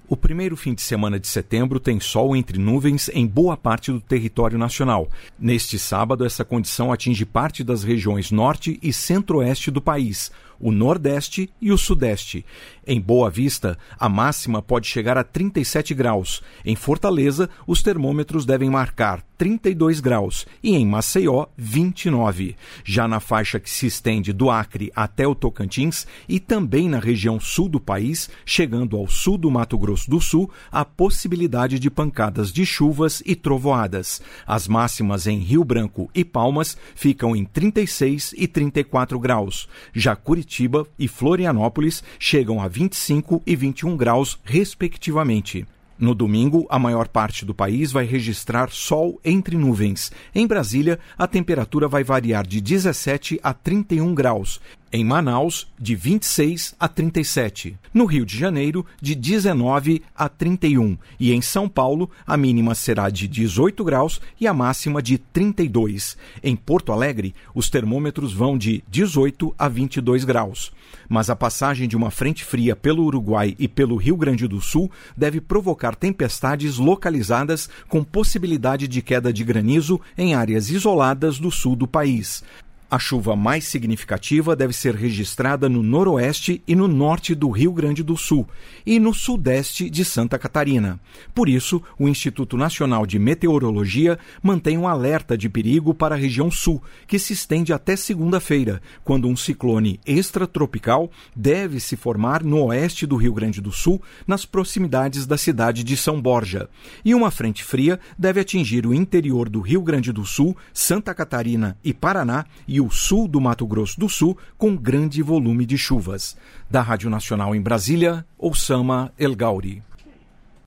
O primeiro fim de semana de setembro tem sol entre nuvens em boa parte do território nacional. Neste sábado, essa condição atinge parte das regiões norte e centro-oeste do país, o nordeste e o sudeste. Em Boa Vista, a máxima pode chegar a 37 graus. Em Fortaleza, os termômetros devem marcar 32 graus e em Maceió, 29. Já na faixa que se estende do Acre até o Tocantins e também na região sul do país, chegando ao sul do Mato Grosso do Sul, há possibilidade de pancadas de chuvas e trovoadas. As máximas em Rio Branco e Palmas ficam em 36 e 34 graus. Já Curitiba e Florianópolis chegam a 25 e 21 graus, respectivamente. No domingo, a maior parte do país vai registrar sol entre nuvens. Em Brasília, a temperatura vai variar de 17 a 31 graus. Em Manaus, de 26 a 37. No Rio de Janeiro, de 19 a 31. E em São Paulo, a mínima será de 18 graus e a máxima de 32. Em Porto Alegre, os termômetros vão de 18 a 22 graus. Mas a passagem de uma frente fria pelo Uruguai e pelo Rio Grande do Sul deve provocar tempestades localizadas com possibilidade de queda de granizo em áreas isoladas do sul do país. A chuva mais significativa deve ser registrada no noroeste e no norte do Rio Grande do Sul e no sudeste de Santa Catarina. Por isso, o Instituto Nacional de Meteorologia mantém um alerta de perigo para a região sul, que se estende até segunda-feira, quando um ciclone extratropical deve se formar no oeste do Rio Grande do Sul, nas proximidades da cidade de São Borja. E uma frente fria deve atingir o interior do Rio Grande do Sul, Santa Catarina e Paraná e o sul do Mato Grosso do Sul, com grande volume de chuvas. Da Rádio Nacional em Brasília, Oussama El Gauri.